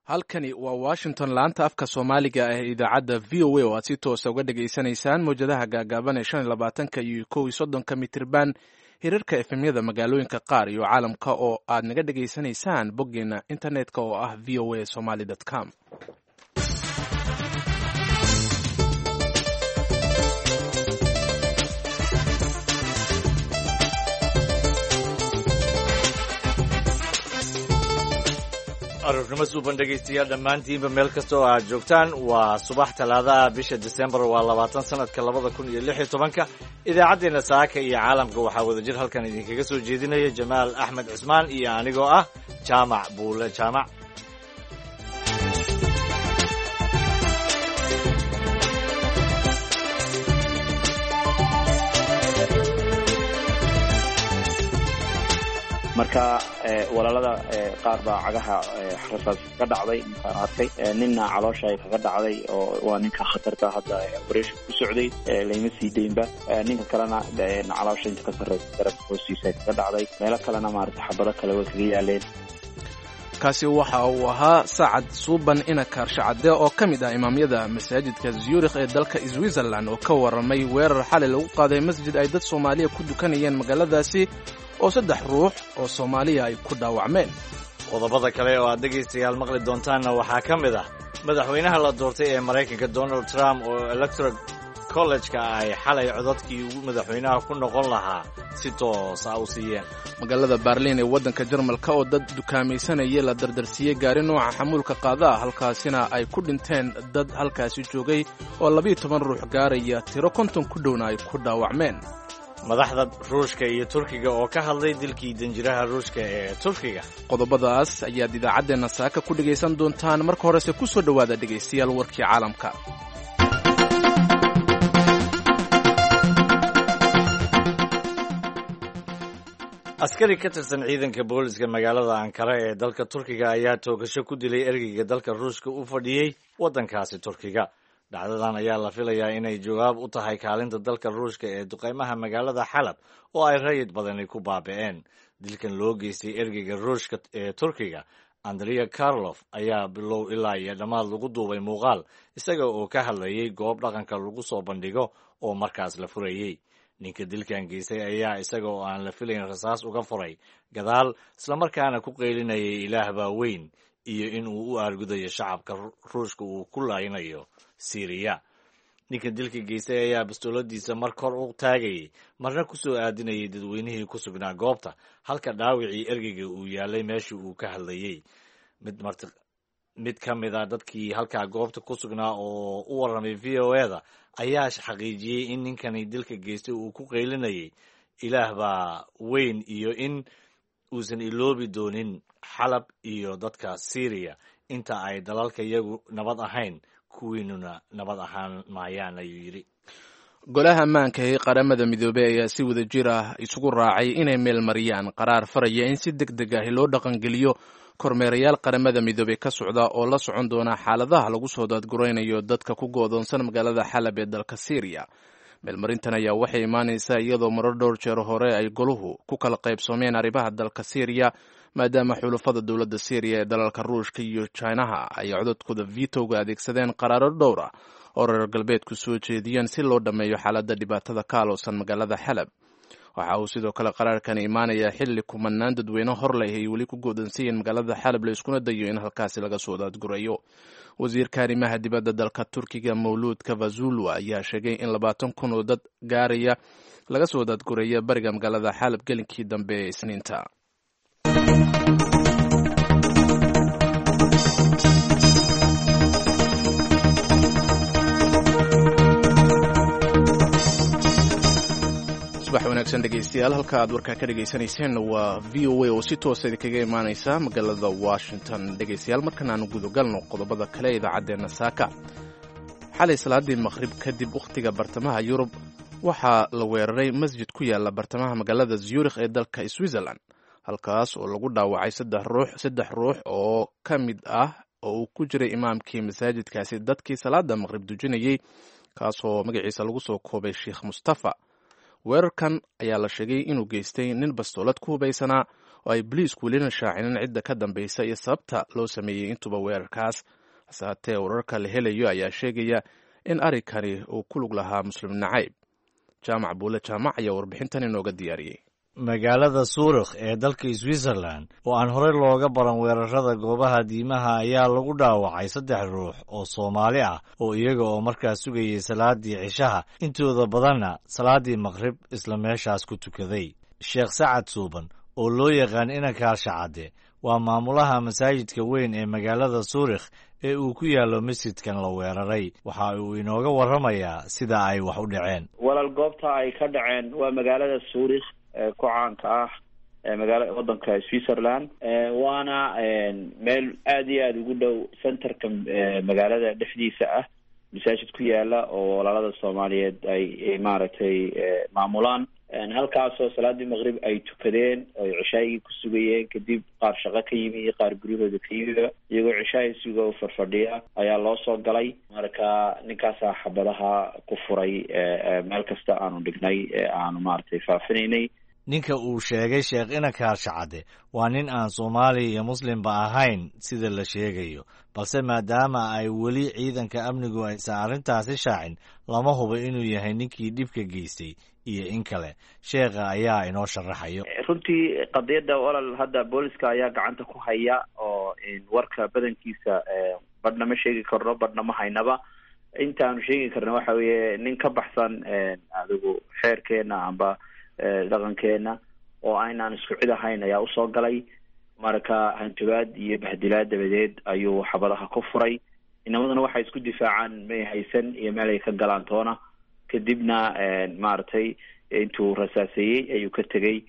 halkani waa washington laanta afka soomaaliga ah ee idaacadda v o a oo aad si toosa uga dhagaysanaysaan mawjadaha gaagaaban ee 25 iyo 31 mitirban hirarka efemyada magaalooyinka qaar iyo caalamka oo aad naga dhagaysanaysaan boggeena internetka oo ah voa somali.com. aroornimo suuban dhegaystayaal dhammaantiinba meel kasta oo aad joogtaan waa subax talaadaha bisha December waa 20 sanadka 2016 idaacadeena saaka iyo caalamka waxaa wadajir halkan idinkaga soo jeedinaya Jamaal Axmed Cusmaan iyo anigoo ah Jaamac Buule Jaamac. marka walaalada qaar baa cagaha xarasaas ka dhacday arkay ninna caloosha ay kaga dhacday oo waa ninka khatarta hadda operation ku socday layma sii deynba ninka kalena caloosha inta ka sarreeyay garabka hoostiisa kaga dhacday meelo kalena maaragtay xabado kale way kaga yaaleen. kaasi waxa uu ahaa Saacad Suuban Inakaar Shacade oo ka mid ah imaamyada masaajidka Zurich ee dalka Switzerland oo ka waramay weerar xalay lagu qaaday masjid ay dad Soomaaliya ku dukanayeen magaaladaasi oo 3 ruux oo Soomaaliya ay ku dhaawacmeen. Qodobada kale oo aad dhageystayaal maqli doontaanna waxaa ka mid ah madaxweynaha la doortay ee Mareykanka Donald Trump oo Electoral College-ka ay xalay codadkii ugu madaxweynaha ku noqon lahaa si toos ah u siiyeen. magaalada Berlin ee waddanka Jarmalka oo dad dukaamaysanaya la dardarsiiyay gaari nooca xamuulka qaada halkaasina ay ku dhinteen dad halkaasi joogay oo 12 ruux gaaraya tiro 50 ku dhowna ay ku dhaawacmeen. madaxda Ruushka iyo Turkiga oo ka hadlay dilkii danjiraha Ruushka ee Turkiga. qodobadaas ayaad idaacadeena saaka ku dhageysan doontaan. marka horese ku soo dhawaada dhageystayaal warkii caalamka. askari ka tirsan ciidanka booliska magaalada Ankara ee dalka Turkiga ayaa toogasho ku dilay ergeyga dalka Ruushka u fadhiyay waddankaasi Turkiga. dhacdadan ayaa la filayaa inay jawaab u tahay kaalinta dalka Ruushka ee duqeymaha magaalada Xalab oo ay rayid badani ku baaba'een. dilkan loo geystay ergeyga Ruushka ee Turkiga Andriy Karlov ayaa bilow ilaa iyo dhammaad lagu duubay muuqaal isaga oo ka hadlayay goob dhaqanka lagu soo bandhigo oo markaas la furayay. ninka dilkan geystay ayaa isaga oo aan la filayn rasaas uga furay gadaal islamarkaana ku qeylinayay ilaah baa weyn iyo in uu u aargudayo shacabka Ruushka uu ku laaynayo Syria. ninka dilka geystay ayaa bastooladiisa mar kor u taagayay marna ku soo aadinayay dadweynihii ku sugnaa goobta halka dhaawicii ergeyga uu yaalay meesha uu ka hadlayay. mid ka mid ah dadkii halkaa goobta ku sugnaa oo u warramay VOA-da ayaa xaqiijiyey in ninkani dilka geystay uu ku qeylinayay ilaah baa weyn iyo in uusan iloobi doonin Xalab iyo dadka Syria inta ay dalalka iyagu nabad ahayn kuwiinuna nabad ahaan maayaan ayuu yidhi. golaha ammaanka ee qaramada midoobay ayaa si wada jir ah isugu raacay inay meel mariyaan qaraar faraya in si degdeg ah loo dhaqangeliyo kormeerayaal qaramada midoobay ka socda oo la socon doona xaaladaha lagu soo daadguraynayo dadka ku go'doonsan magaalada Xalab ee dalka Syria. meelmarintan ayaa waxay imaanaysaa iyadoo marar dhowr jeer hore ay goluhu ku kala qaybsoomeen arrimaha dalka Syria maadaama xulafada dowladda Syria ee dalalka Ruushka iyo Chinaha ay codadkooda veto-ga adeegsadeen qaraaro dhowr ah oo reer galbeedku soo jeediyeen si loo dhameeyo xaaladda dhibaatada ka aloosan magaalada Xalab. waxa uu sidoo kale qaraarkan imaanayaa xilli kumanaan dadweyne hor leh ay weli ku go'doonsan magaalada Xalab la iskuna dayo in halkaasi laga soo daadgurayo. wasiirka arrimaha dibadda dalka Turkiga Mawlud Cavusoglu ayaa sheegay in 20,000 oo dad gaaraya laga soo daadguraya bariga magaalada Xalab gelinkii dambe ee Isniinta. subax wanaagsan dhegeystayaal halka aad warkaa ka dhageysanayseen waa VOA oo si toos ah kaga imaanaysa magaalada Washington. dhegeystayaal markan aan gudagalno qodobada kale idaacadeena saaka. xalay salaadii maqrib kadib waqtiga bartamaha Yurub waxaa la weeraray masjid ku yaala bartamaha magaalada Zurich ee dalka Switzerland halkaas oo lagu dhaawacay 3 ruux oo ka mid ah oo ku jiray imaamkii masaajidkaasi dadkii salaada maqrib dujinayay kaasoo magaciisa lagu soo koobay Sheikh Mustafa. weerarkan ayaa la sheegay inuu geystay nin bastoolad ku hubaysanaa oo ay boliisku welina shaacinin cidda ka dambaysa iyo sababta loo sameeyey intuba weerarkaas. hase haatee wararka la helayo ayaa sheegaya in arrinkani uu ku lug lahaa muslim nacayb. jaamac buule jaamac ayaa warbixintan inooga diyaariyey. magaalada suurikh ee dalka switzerland oo aan horey looga baran weerarada goobaha diimaha ayaa lagu dhaawacay 3 ruux oo Soomaali ah oo iyaga oo markaas sugayay salaadii cishaha intooda badanna salaadii maqrib isla meeshaas ku tukaday. Sheekh Sacad Suuban oo loo yaqaan Inankaar Shacade waa maamulaha masaajidka weyn ee magaalada Suurikh ee uu ku yaalo masjidkan la weeraray. waxa uu inooga warramayaa sida ay wax u dhaceen. walaal goobta ay ka dhaceen waa magaalada Suurikh ku caanka ah magaalada wadanka Switzerland waana meel aad iyo aad ugu dhow centerka magaalada dhexdiisa ah masaajid ku yaala oo walaalada Soomaaliyeed ay maaragtay maamulaan halkaasoo salaadii maqrib ay tukadeen oo cishaayii ku sugayeen kadib qaar shaqo ka yimi iyo qaar guryahooda ka yimi iyagoo cishaay sugo farfadhiya ayaa loo soo galay. marka ninkaasaa xabadaha ku furay meel kasta aanu dhignay aanu maaragtay faafinaynay. ninka uu sheegay Sheekh Inankaar Shacade waa nin aan Soomaali iyo Muslimba ahayn sida la sheegayo, balse maadaama ay weli ciidanka amnigu aysan arrintaasi shaacin lama hubo inuu yahay ninkii dhibka geystay iyo in kale. sheekha ayaa inoo sharaxayo. runtii qadiyada walal hadda booliska ayaa gacanta ku haya oo warka badankiisa badhna ma sheegi karno badhna ma haynaba. intaanu sheegi karna waxa weeye nin ka baxsan adigu xeerkeena amba dhaqankeena oo aynaan isku cid ahayn ayaa usoo galay. marka hanjabaad iyo bahdilaad dabadeed ayuu xabadaha ku furay. inamaduna waxay isku difaacaan may haysan iyo meel ay ka galaan toona. kadibna maaragtay intuu rasaaseeyey ayuu ka tegey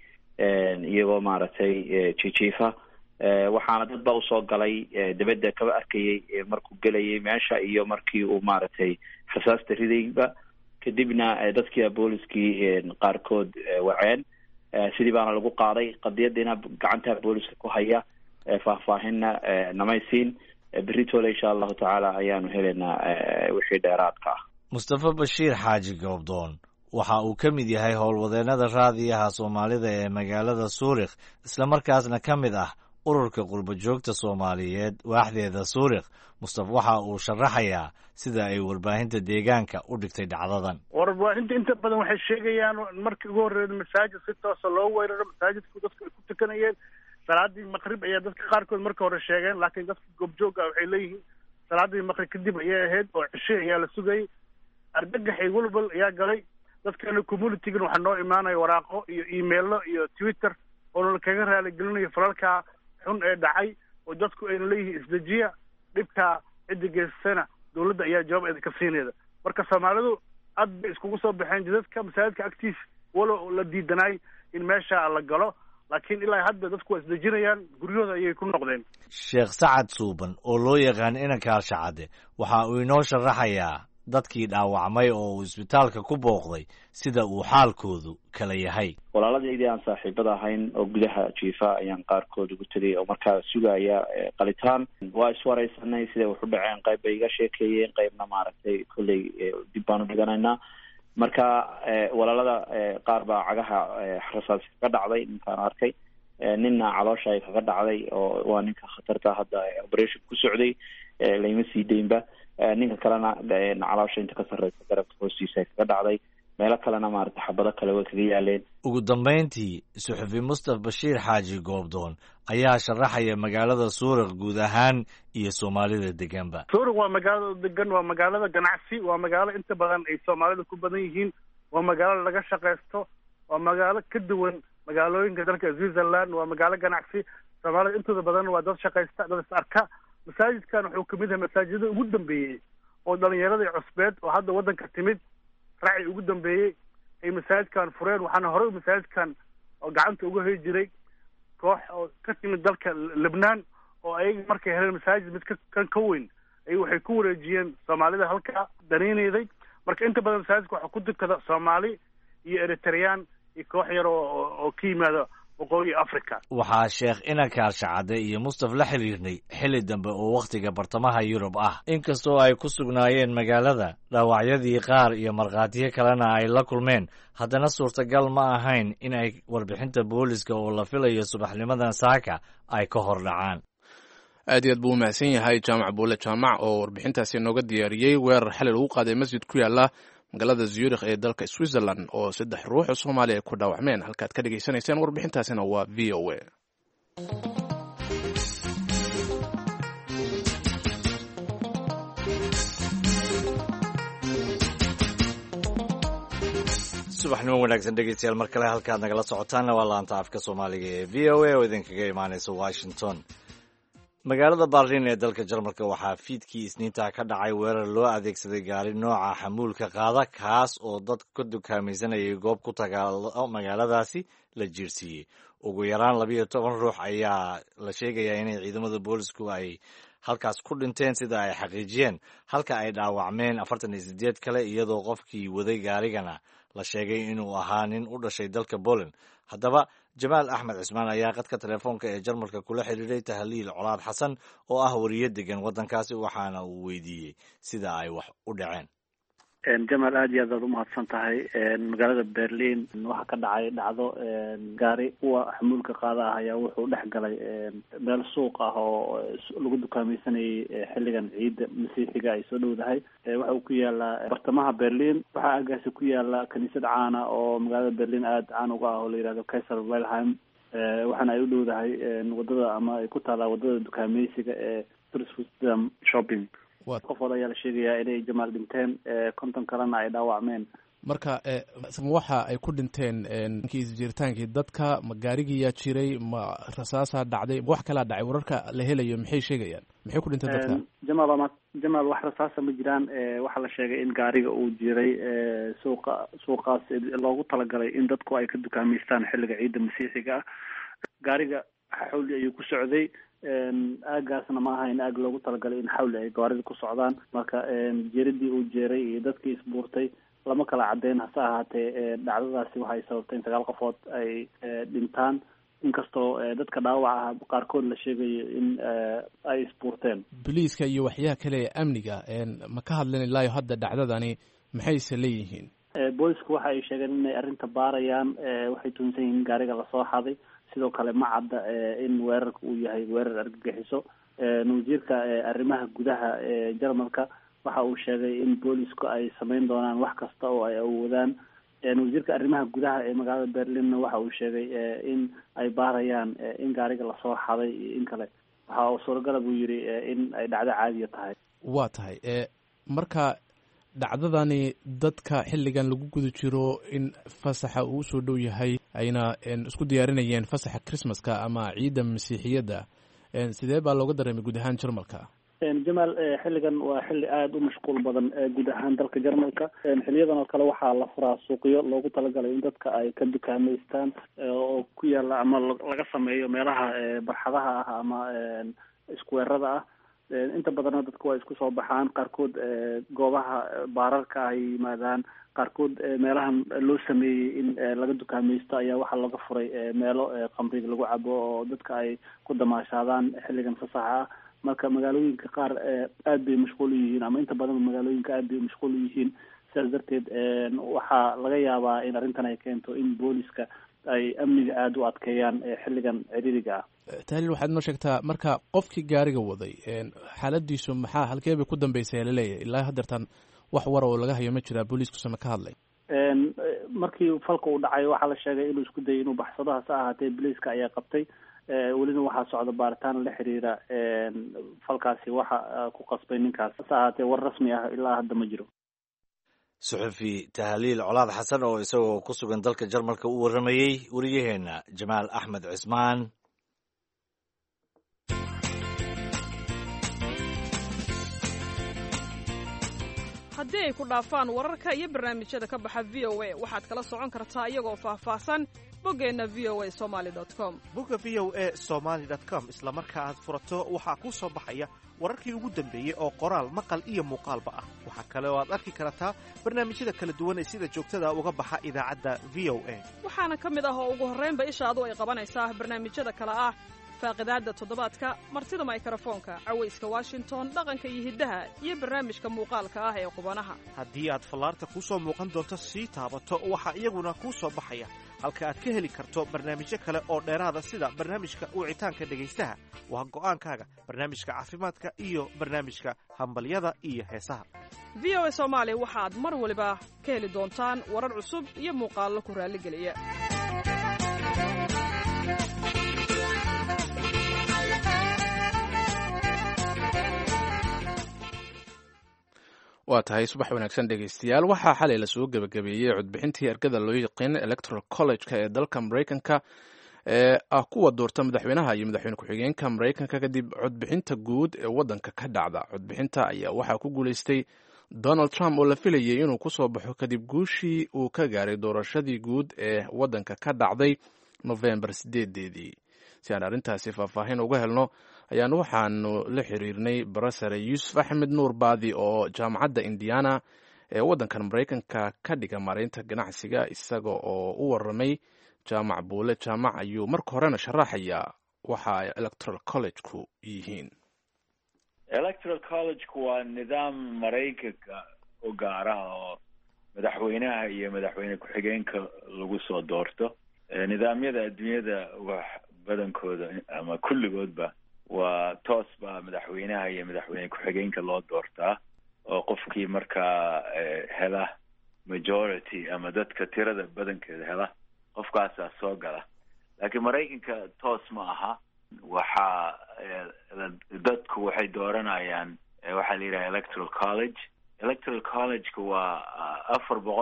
iyagoo maaragtay jijiifa. waxaana dad ba usoo galay dabadda kaba arkayay markuu gelayay meesha iyo markii uu maaragtay rasaasta ridayba. kadibna dadkii booliskii qaarkood waceen sidii baana lagu qaaday. qadiyadiina gacanta booliska ku haya faahfaahinna namaysiin. beritoole insha allahu tacaala ayaanu helaynaa wixii dheeraadka ah. Mustafa Bashiir Xaaji Goobdoon waxa uu ka mid yahay howlwadeennada raadiyaha Soomaalida ee magaalada Suurikh isla markaasna ka mid ah ururka qurba joogta Soomaaliyeed waaxdeeda Suurikh. Mustafa waxa uu sharaxayaa sida ay warbaahinta deegaanka u dhigtay dhacdadan. warbaahinta inta badan waxay sheegayaan markii ugu horreeyay masaajid si toos ah loo weeraro masaajidku dadku ay ku tukanayeen salaadii maqrib ayaa dadka qaarkood markii hore sheegeen, laakiin dadka goobjooga waxay leeyihiin salaadii maqrib kadib ayay ahayd oo cishe ayaa la sugayay. argagax iyo walbal ayaa galay. dadkana communitygan waxaa noo imaanaya waraaqo iyo emailo iyo Twitter oo la kaga raali gelinayo falalka xun ee dhacay oo dadku ay leeyihiin isdajiya dhibka cid geysana dawladda ayaa jawaab ka siinayda. marka Soomaalidu aad bay iskugu soo baxeen jidadka masaajidka active walo la diidanay in meesha la galo, laakiin ilaa hadda dadku waa isdajinayaan guryahooda ayay ku noqdeen. Sheekh Sacad Suuban oo loo yaqaan Inankaar Shacade waxa uu inoo sharaxayaa dadkii dhaawacmay oo uu isbitaalka ku booqday sida uu xaalkoodu kala yahay. walaaladii aan saaxiibada ahayn oo gudaha jiifa ayaan qaarkood ugu tagay oo markaa sugaya qalitaan. waa iswaraysanay sida wax u dhaceen. qayb bay iga sheekeeyeen, qaybna maaragtay kulley dib baan u dhiganaynaa. marka walaalada qaar baa cagaha rasaas ka dhacday ninkaan arkay. ninna caloosha ay kaga dhacday oo waa ninka khatarta hadda operation ku socday layma sii deynba. ninka kalena caloosha inta ka sarreysa garabka hoostiisa kaga dhacday. meelo kalena maaragtay xabado kale way kaga yaaleen. ugu dambayntii suxufi Mustafa Bashiir Xaaji Goobdoon ayaa sharaxaya magaalada Suurikh guud ahaan iyo Soomaalida deganba. Suurikh waa magaalada degan, waa magaalada ganacsi, waa magaalo inta badan ay Soomaalida ku badan yihiin, waa magaalo laga shaqeysto, waa magaalo ka duwan magaalooyinka dalka Switzerland. waa magaalo ganacsi. Soomaalida intooda badan waa dad shaqeysta, dad is arka. masaajidkan wuxuu ka mid yahay masaajidada ugu dambeeyey oo dhalinyarada cusbeed oo hadda wadanka timid raaci ugu dambeeyey ay masaajidkan fureen. waxaana hore masaajidkan oo gacanta uga hay jiray koox oo ka timid dalka Lebanon oo ayaga markay heleen masaajid mid ka weyn ay waxay ku wareejiyeen Soomaalida halka daniinayday. marka inta badan masaajidka waxa ku dukada Soomaali iyo Eritrean iyo koox yar oo ka yimaada waqooyi africa. waxaa sheekh inankaar shacade iyo mustaf la xiriirnay xilli dambe oo wakhtiga bartamaha yurub ah inkastoo ay ku sugnaayeen magaalada dhaawacyadii qaar iyo markhaatiyo kalena ay la kulmeen haddana suurtagal ma ahayn in ay warbixinta booliska oo la filayo subaxnimadan saaka ay ka hor dhacaan. aad iyo aad buu u mahadsan yahay jaamac buule jaamac oo warbixintaasi nooga diyaariyey weerar xalay lagu qaaday masjid ku yaala magaalada zurich ee dalka Switzerland oo 3 ruux oo Soomaali ay ku dhaawacmeen. halkaad ka dhageysanaysaan warbixintaasina waa VOA. subaxnimo wanaagsan dhegeystayaal mar kale halkaad nagala socotaanna waa laanta afka Soomaaliga ee VOA oo idinkaga imaanaysa Washington. magaalada Berlin ee dalka Jarmalka waxaa fiidkii Isniinta ka dhacay weerar loo adeegsaday gaari nooca xamuulka qaada kaas oo dad ka dukaamaysanayay goob ku tagaa magaaladaasi la jiirsiiyey. ugu yaraan 12 ruux ayaa la sheegayaa inay ciidamada boolisku ay halkaas ku dhinteen sida ay xaqiijiyeen, halka ay dhaawacmeen 48 kale iyadoo qofkii waday gaarigana la sheegay inuu ahaa nin u dhashay dalka Poland. haddaba Jamaal Axmed Cismaan ayaa qadka telefoonka ee Jarmalka kula xiriiray Tahliil Colaad Xasan oo ah wariye degan waddankaasi waxaana uu weydiiyey sida ay wax u dhaceen. Jamaal aad iyo aad u mahadsan tahay. magaalada Berlin waxaa ka dhacay dhacdo gaari kuwa xamuulka qaada ah ayaa wuxuu dhex galay meel suuq ah oo lagu dukaamaysanayay xilligan ciidda masiixiga ay soo dhowdahay. waxa uu ku yaalaa bartamaha Berlin. waxaa agaasi ku yaala kaniisad caana oo magaalada Berlin aad caan uga ah oo la yidhahdo Kaiser Wilhelm. waxaana ay u dhowdahay wadada ama ay ku taalaa wadada dukaamaysiga ee Tourism Shopping. qofood ayaa la sheegayaa inay Jamaal dhinteen, 50 kalena ay dhaawacmeen. marka waxa ay ku dhinteen jiritaankii dadka ma gaarigiyaa jiray ma rasaasaa dhacday wax kalaa dhacay? wararka la helayo maxay sheegayaan? maxay ku dhinteen dadka? Jamaal wax rasaasa ma jiraan. waxaa la sheegay in gaariga uu jiray suuqaas loogu talagalay in dadku ay ka dukaamaystaan xilliga ciidda masiixiga ah. gaariga xawli ayuu ku socday. aagaasna ma ahayn aag loogu talagalay in xawli ay gaarida ku socdaan. marka jeeradii uu jeeray iyo dadkii isbuurtay lama kala cadeyn. hase ahaatee dhacdadaasi waxay sababtay in 9 qofood ay dhintaan, inkastoo dadka dhaawaca ah qaarkood la sheegayo in ay isbuurteen. booliiska iyo waxyaha kale ee amniga ma ka hadleen ilaa hadda dhacdadani maxayse leeyihiin? boolisku waxa ay sheegeen inay arrinta baarayaan. waxay tuhunsan yihiin gaariga lasoo xaday. sidoo kale ma cadda in weerarka uu yahay weerar argagixiso. wasiirka arrimaha gudaha ee Jarmalka waxa uu sheegay in boolisku ay samayn doonaan wax kasta oo ay awoodaan. wasiirka arrimaha gudaha ee magaalada Berlinna waxa uu sheegay in ay baarayaan in gaariga lasoo xaday iyo in kale. waxa uu suuragal buu yiri in ay dhacdo caadiya tahay. waa tahay marka dhacdadani dadka xilligan lagu guda jiro in fasaxa uu soo dhow yahay ayna isku diyaarinayeen fasaxa Christmaska ama ciidda masiixiyadda, sidee baa looga dareemay guud ahaan Jarmalka? Jamaal, xilligan waa xilli aad u mashquul badan guud ahaan dalka Jarmalka. xiliyadan oo kale waxaa la furaa suuqyo loogu talagalay in dadka ay ka dukaamaystaan oo ku yaala ama laga sameeyo meelaha barxadaha ah ama iskuweerada ah. inta badanna dadku waa isku soo baxaan. qaarkood goobaha baararka ay yimaadaan. qaarkood meelahan loo sameeyey in laga dukaamaysto ayaa waxaa laga furay meelo khamriga lagu cabo oo dadka ay ku damaashaadaan xilligan fasaxa ah. marka magaalooyinka qaar aad bay mashquul u yihiin, ama inta badan magaalooyinka aad bay mashquul u yihiin. sidaas darteed waxaa laga yaabaa in arrintan ay keento in booliska ay amniga aada u adkeeyaan xilligan ciriiriga ah. Tahliil, waxaad noo sheegtaa marka qofkii gaariga waday xaaladiisu halkee bay ku dambeysay laleeyahay? ilaa haddeertan wax war oo laga hayo ma jiraa? booliiskusama ka hadlay? markii falka uu dhacay waxaa la sheegay inuu isku dayay inuu baxsado. hase ahaatee booliiska ayaa qabtay. welina waxaa socda baaritaan la xiriira falkaasi waxa ku qasbay ninkaas. hase ahaatee war rasmi ah ilaa hadda ma jiro. suxufi Tahliil Colaad Xasan oo isagoo ku sugan dalka Jarmalka u waramayay wariyaheena Jamaal Axmed Cismaan. haddii ay ku dhaafaan wararka iyo barnaamijyada ka baxa VOA waxaad kala socon kartaa iyagoo faahfaahsan boggeenna voasomali.com. bogga voasomali.com isla marka aad furato waxaa kuu soo baxaya wararkii ugu dambeeyey oo qoraal maqal iyo muuqaalba ah. waxaa kale oo aad arki kartaa barnaamijyada kala duwan ee sida joogtada uga baxa idaacadda v o a waxaana ka mid ah oo ugu horraynba ishaadu ay qabanaysaa barnaamijyada kale ah faaqidaadda toddobaadka martida maykarafoonka cawayska washington dhaqanka iyo hiddaha iyo barnaamijka muuqaalka ah ee qubanaha haddii aad fallaarta kuu soo muuqan doonto sii taabato waxaa iyaguna kuu soo baxaya halka aad ka heli karto barnaamijyo kale oo dheeraada sida barnaamijka wicitaanka dhegaystaha waa go'aankaaga barnaamijka caafimaadka iyo barnaamijka hambalyada iyo heesaha v o a soomaali waxaad mar waliba ka heli doontaan warar cusub iyo muuqaallo ku raalligeliya waa tahay subax wanaagsan dhegaystayaal waxaa xalay lasoo gebagabeeyey codbixintii ergada loo yaqiin electoral college-ka ee dalka maraykanka ee ah kuwa doorta madaxweynaha iyo madaxweyne ku-xigeenka maraykanka kadib codbixinta guud ee waddanka ka dhacda codbixinta ayaa waxaa ku guulaystay donald trump oo la filayay inuu ku soo baxo kadib guushii uu ka gaaray doorashadii guud ee waddanka ka dhacday nofembar 8 si aan arrintaasi faahfaahin uga helno ayaan waxaanu la xiriirnay barasare yuusuf axmed nuur baadi oo jaamacadda indiana ee waddankan maraykanka ka dhiga maaraynta ganacsiga isaga oo u waramay jaamac buule jaamac ayuu marka horena sharaxayaa waxa ay electoral college-ku yihiin. electoral college-ku waa nidaam maraykanka u gaara oo madaxweynaha iyo madaxweyne ku-xigeenka lagu soo doorto. nidaamyada adduunyada wax badankooda ama kulligoodba waa toos baa madaxweynaha iyo madaxweyne ku-xigeenka loo doortaa oo qofkii markaa hela majority ama dadka tirada badankeeda hela qofkaasaa soo gala. laakiin maraykanka toos ma aha. waxaa dadku waxay dooranayaan waxaa la yidhaha electoral college. electoral college-ka waa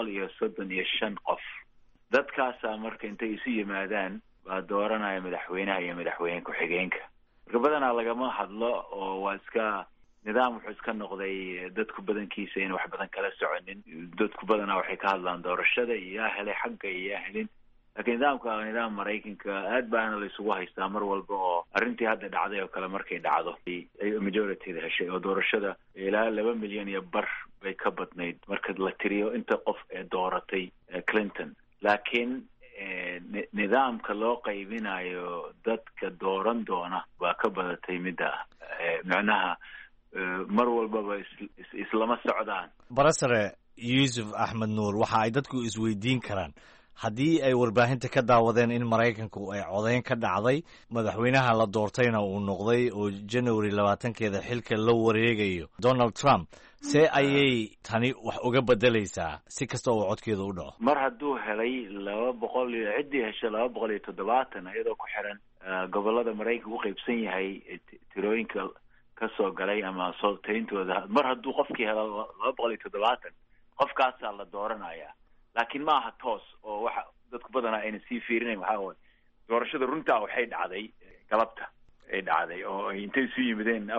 435 qof. dadkaasaa marka intay isu yimaadaan baa dooranaya madaxweynaha iyo madaxweyne ku-xigeenka. marka badanaa lagama hadlo oo waa iska nidaam wuxuu iska noqday dadku badankiisa in wax badan kala soconin. dadku badanaa waxay ka hadlaan doorashada iyo yaa helay xagga iyo yaa helin. laakiin nidaamka waa nidaam maraykanka aad baana la isugu haystaa mar walba oo arrintii hadda dhacday oo kale markay dhacdo ay majorityda heshay oo doorashada ilaa 2 milyan iyo bar bay ka badnayd marka la tiriyo inta qof ee dooratay Clinton. laakiin nidaamka loo qaybinayo dadka dooran doona waa ka badatay midda macnaha mar walbaba islama socdaan. barasare yuusuf axmed nuur waxa ay dadku isweydiin karaan haddii ay warbaahinta ka daawadeen in maraykanku ay codayn ka dhacday madaxweynaha la doortayna uu noqday oo January 20keeda xilka la wareegayo Donald Trump see ayay tani wax uga bedelaysaa si kasta oo codkeeda u dhaco. mar hadduu helay 200 ciddii heshay 270 iyadoo ku xiran gobolada maraykanka u qaybsan yahay tirooyinka ka soo galay ama sooltayntooda. mar hadduu qofkii helo 270 qofkaasaa la dooranaya. laakiin ma aha toos oo waxa dadku badanaa ayna sii fiirinayn. waxaa waaye doorashada runtaa waxay dhacday galabta ay dhacday oo intay isu yimideen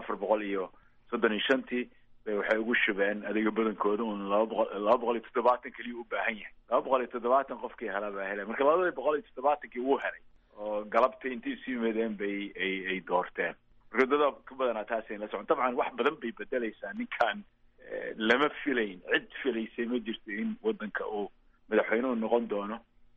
435 bay waxay ugu shubeen adiga badankooda un 270 kaliya u baahan yahay. 270 qofkii helaa baa helay. marka 270 wuu helay oo galabta intay isu yimideen bay ay doorteen. marka dadka badanaa taasay la socon. dabcan wax badan bay bedelaysaa. ninkan lama filayn. cid filaysay ma jirto in wadanka uu madaxweynuhu noqon doono.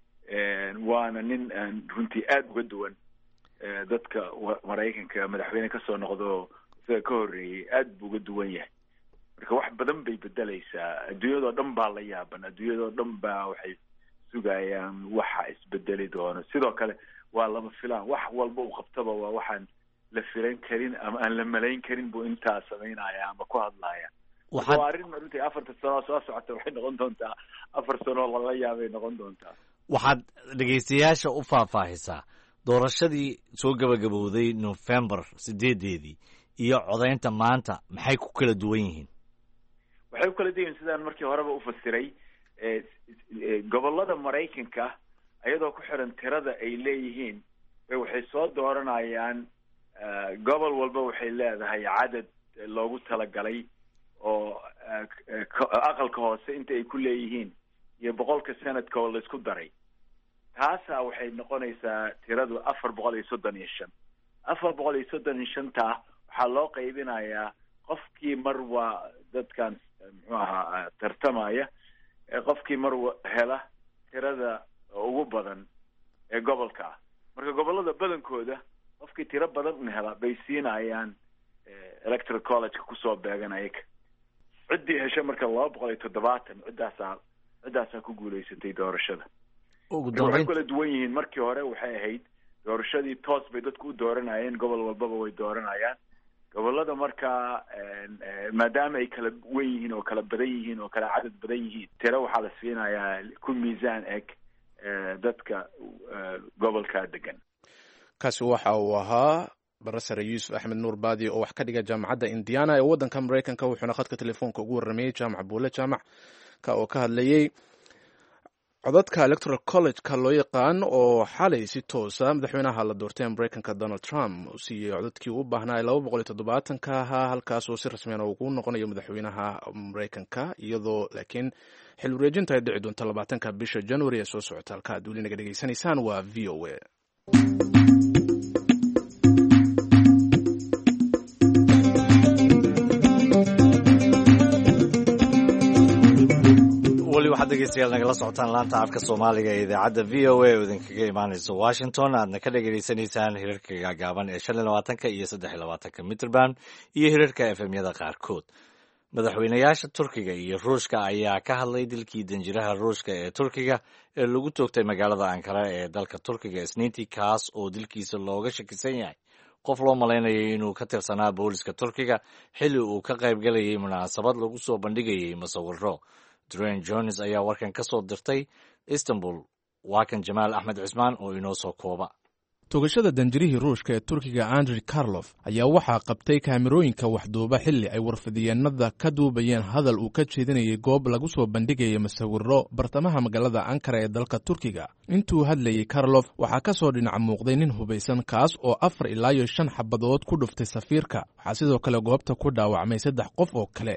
waana nin aan runtii aad uga duwan dadka maraykanka madaxweyne ka soo noqdo sida ka horreeyay. aad buu uga duwan yahay. marka wax badan bay bedelaysaa. adduunyadoo dhan baa la yaaban. adduunyadoo dhan baa waxay sugayaan waxa isbedeli doono. sidoo kale waa lama filaan. wax walba uu qabtaba waa waxaan la filan karin ama aan la malayn karin buu intaa samaynaya ama ku hadlaya. waa arrin runtii 4 sano soo socota waxay noqon doontaa 4 sano lala yaabay noqon doontaa. waxaad dhegaystayaasha u faahfaahisaa doorashadii soo gabagabowday November 8 iyo codaynta maanta maxay ku kala duwan yihiin? waxay ku kala duwan yihiin sidaan markii horeba u fasiray. gobolada maraykanka ayadoo ku xiran tirada ay leeyihiin waxay soo dooranayaan gobol walba waxay leedahay cadad loogu talagalay oo aqalka hoose inta ay ku leeyihiin iyo 100 sanadka oo la isku daray. taasaa waxay noqonaysaa tiradu 435. 435 waxaa loo qaybinayaa qofkii mar waa dadkan muxuu ahaa tartamaya qofkii mar hela tirada ugu badan ee gobolka ah. marka gobolada badankooda qofkii tiro badan hela bay siinayaan electoral college-ka kusoo beegan ayaga. ciddii hesha marka 270 ciddaasaa ku guulaysatay doorashada. waxay kala duwan yihiin. markii hore waxay ahayd doorashadii toos bay dadku u dooranayeen, gobol walbaba way dooranayaan. gobolada markaa maadaama ay kala wen yihiin oo kala badan yihiin oo kala cadad badan yihiin, tiro waxaa la siinayaa ku miisaan eg dadka gobolkaa degan. kaasi waxa uu ahaa barasare yuusuf axmed nuur baadi oo wax ka dhiga jaamacadda indiana ee waddanka maraykanka, wuxuuna khadka telefoonka ugu warramayey jaamac buule jaamac ka oo ka hadlayey codadka electoral college-ka loo yaqaan oo xalay si toosa madaxweynaha la doortay maraykanka Donald Trump uu siiyey codadkii uu baahnaa 270 ahaa, halkaas oo si rasmiyan ugu noqonayo madaxweynaha maraykanka, iyadoo laakiin xil wareejinta ay dhici doonto 20 bisha January ee soo socota. halka aad weli naga dhegaysanaysaan waa VOA. waxaad dhegeystayaal nagala socotaan laanta afka soomaaliga ee idaacadda v o a oo idinkaga imaanaysa washington. aadna ka dhegeysanaysaan hirarka gaagaaban ee 25 iyo 23 mitrband iyo hirarka efemyada qaarkood. madaxweynayaasha turkiga iyo ruushka ayaa ka hadlay dilkii danjiraha ruushka ee turkiga ee lagu toogtay magaalada ankara ee dalka turkiga isniintii, kaas oo dilkiisa looga shakisan yahay qof loo malaynayay inuu ka tirsanaa booliska turkiga xilli uu ka qaybgalayay munaasabad lagu soo bandhigayay musawiro. Dwayne Jones ayaa warkan ka soo dirtay Istanbul. waa kan Jamaal Axmed Cismaan oo inoo soo kooba. toogashada danjirihii ruushka ee turkiga Andrei Karlov ayaa waxaa qabtay kaamirooyinka waxduuba xilli ay warfidiyeenada ka duubayeen hadal uu ka jeedinayay goob lagu soo bandhigayay musawiro bartamaha magaalada Ankara ee dalka Turkiga. intuu hadlayay Karlov waxaa ka soo dhinac muuqday nin hubaysan kaas oo 4 ilaa 5 xabadood ku dhuftay safiirka. waxaa sidoo kale goobta ku dhaawacmay 3 qof oo kale.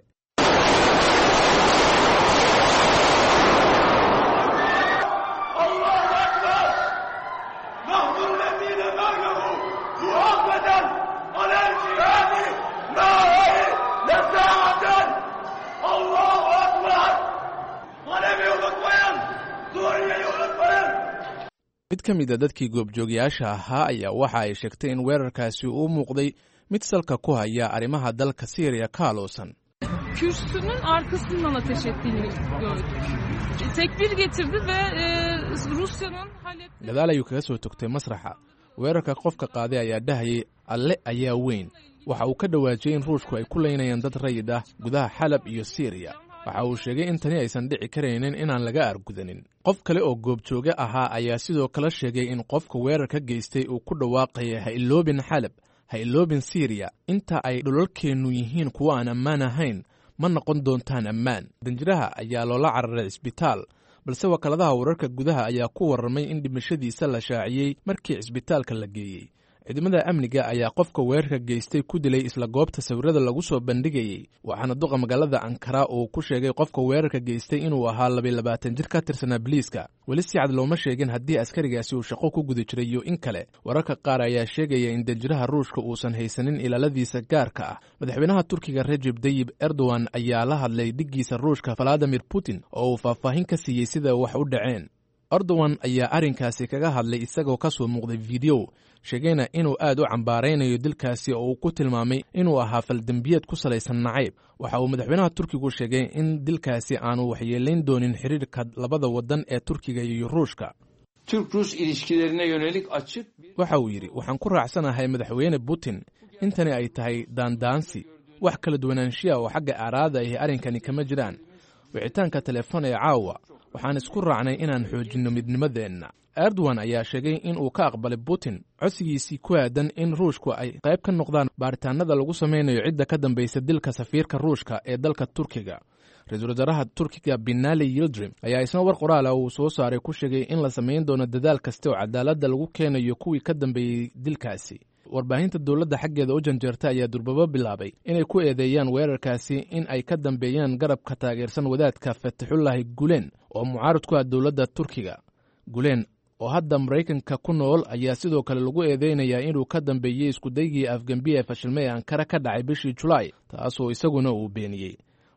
mid ka mid a dadkii goobjoogayaasha ahaa ayaa waxa ay sheegtay in weerarkaasi uu muuqday mid salka ku haya arrimaha dalka Syria ka aloosan. Kürsünün arkasından ateş ettiğini gördük. Tekbir getirdi ve Rusya'nın Halep... gadaal ayuu kaga soo togtay masraxa. weerarka qofka qaaday ayaa dhahayay alle ayaa weyn. waxa uu ka dhawaajiyay in ruushku ay ku leynayaan dad rayid ah gudaha Xalab iyo Syria. waxa uu sheegay in tani aysan dhici karaynin inaan laga argudanin. qof kale oo goobjooge ahaa ayaa sidoo kale sheegay in qofka weerarka geystay uu ku dhawaaqay ha iloobin Xalab, ha iloobin Syria. inta ay dhulalkeennu yihiin kuwa aan ammaan ahayn ma noqon doontaan ammaan. danjiraha ayaa loola cararay cisbitaal, balse wakaaladaha wararka gudaha ayaa ku warramay in dhimashadiisa la shaaciyey markii cisbitaalka la geeyey. ciidamada amniga ayaa qofka weerarka geystay ku dilay isla goobta sawirada lagu soo bandhigayay. waxaana duqa magaalada Ankara uu ku sheegay qofka weerarka geystay inuu ahaa 22 jir ka tirsanaa biliiska. weli si cad looma sheegin haddii askarigaasi uu shaqo ku guda jiray iyo in kale. wararka qaar ayaa sheegaya in danjiraha ruushka uusan haysanin ilaaladiisa gaarka ah. madaxweynaha Turkiga Recep Tayyip Erdogan ayaa la hadlay dhiggiisa ruushka Vladimir Putin oo uu faahfaahin ka siiyey sida wax u dhaceen. Erdogan ayaa arrinkaasi kaga hadlay isagoo ka soo muuqday video sheegayna inuu aad u cambaaraynayo dilkaasi oo uu ku tilmaamay inuu ahaa faldambiyad ku salaysan nacayb. waxa uu madaxweynaha Turkigu sheegay in dilkaasi aanu waxyeelayn doonin xiriirka labada wadan ee Turkiga iyo Ruushka. Türk-Rus ilişkilerine yönelik açık. waxa uu yidhi waxaan ku raacsanahay madaxweyne Putin intani ay tahay daandaansi. wax kala duwanaanshiya oo xagga aaraada ah arrinkani kama jiraan. wicitaanka telefoon ee caawa waxaan isku raacnay inaan xoojinno midnimadeenna. Erdogan ayaa sheegay in uu ka aqbalay Putin codsigiisii ku aadan in Ruushku ay qayb ka noqdaan baaritaanada lagu sameynayo cidda ka dambaysa dilka safiirka Ruushka ee dalka Turkiga. ra-iisul wasaaraha Turkiga Binali Yildirim ayaa isna war qoraal ah uu soo saaray ku sheegay in la sameyn doono dadaal kasta oo cadaaladda lagu keenayo kuwii ka dambeeyey dilkaasi. warbaahinta dowladda xaggeeda u janjeerta ayaa durbaba bilaabay inay ku eedeeyaan weerarkaasi in ay ka dambeeyaan garabka taageersan wadaadka Fethullah Gulen oo mucaarad ku ah dowladda Turkiga. Gulen oo hadda Maraykanka ku nool ayaa sidoo kale lagu eedeynayaa inuu ka dambeeyey isku daygii afgambi ee fashilmay Ankara ka dhacay bishii Julaay, taasoo isaguna uu beeniyey.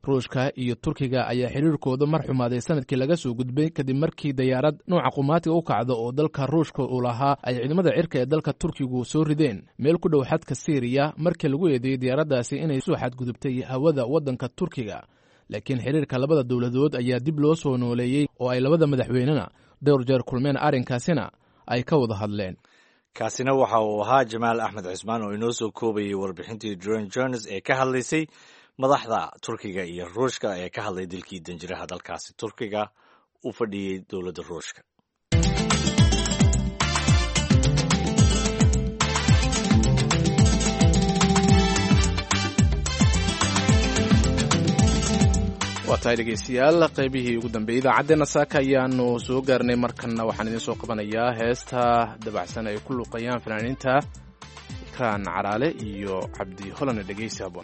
ruushka iyo turkiga ayaa xiriirkooda mar xumaaday sanadkii laga soo gudbay kadib markii dayaarad nuuca qumaatiga u kacda oo dalka ruushka uu lahaa ay ciidamada cirka ee dalka turkigu soo rideen meel ku dhow xadka siiriya markii lagu eedeeyey diyaaraddaasi inay soo xadgudubtay hawada waddanka turkiga laakiin xiriirka labada dowladood ayaa dib loo soo nooleeyey oo ay labada madaxweynena dhowr jeer kulmeen arrinkaasina ay ka wada hadleen. kaasina waxa uu ahaa jamaal axmed cismaan oo inoo soo koobayay warbixintii Drone Jones ee ka hadlaysay madaxda turkiga iyo ruushka ee ka hadlay dilkii danjiraha dalkaasi turkiga u fadhiyey dowladda ruushka. waa tahay dhegeystayaal qaybihii ugu dambeeyey idaacaddeena saaka ayaanu soo gaarnay markanna waxaan idiin soo qabanayaa heesta dabacsan ay ku luuqayaan fanaaniinta ikraan caraale iyo cabdi holane dhegeysi habboon.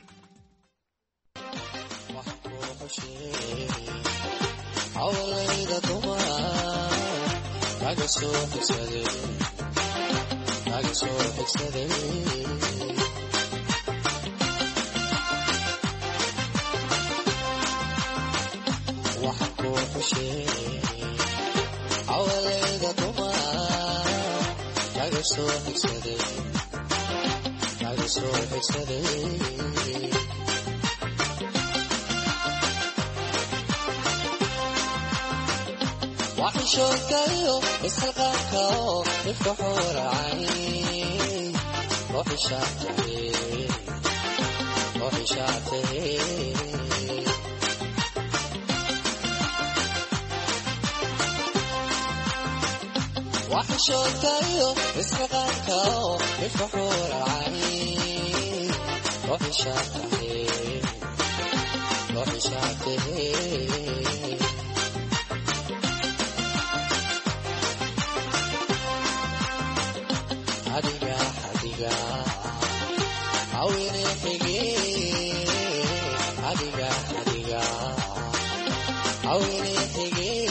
وحشوكيو استلقاكو يفتحوا العين روحي شاطئي روحي شاطئي وحشوكيو استلقاكو يفتحوا العين روحي شاطئي روحي شاطئي حديقة حديقة عويني حقي حديقة حديقة عويني حقي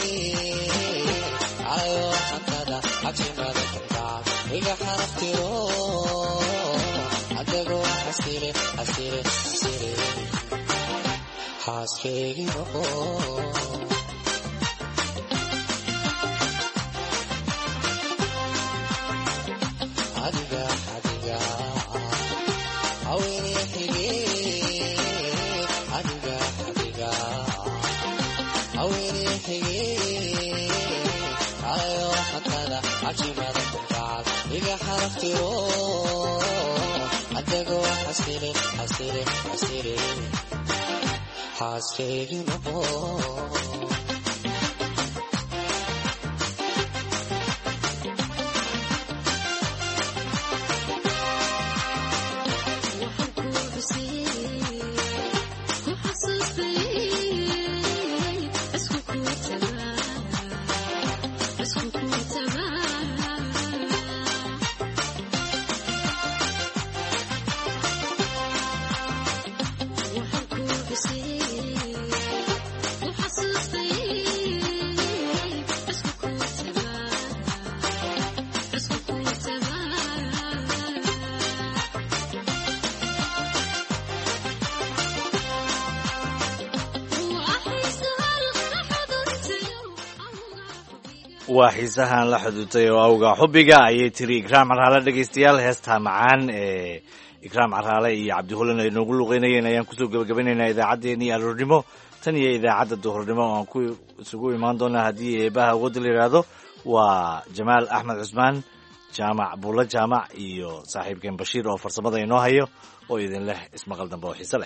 عيو حنتدا عجي ماذا كنتعب إيقا حرفتي روح عدقو حسيري حسيري حسيري حاسكيكي روح حديقة حديقة عويني حقي حديقة حديقة عويني حقي عيو حنتدا عجي ماذا كنتعب إيقا حرفتي روح عدقو حسيري حسيري حسيري حاسكيكي روح waa xiisahan la xuduutay oo awga xubbiga ayay tiri ikraam caraale dhegaystayaal heestaa macaan ee ikraam caraale iyo cabdi hulan ay noogu luqeynayeen ayaan kusoo gebagabanaynaa idaacaddeenii aroornimo tan iyo idaacadda duhurnimo oo aan ku isugu imaan doonaa haddii eebaha awoodda la yidhaahdo waa jamaal axmed cusmaan jaamac buulla jaamac iyo saaxiibkeen bashiir oo farsamada inoo hayo oo idin leh ismaqal dambe oo xiise leh.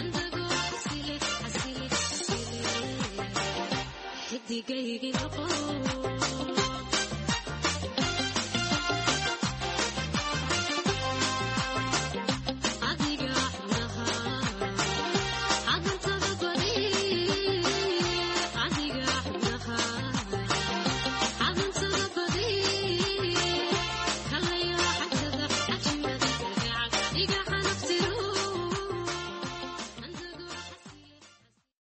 حديقة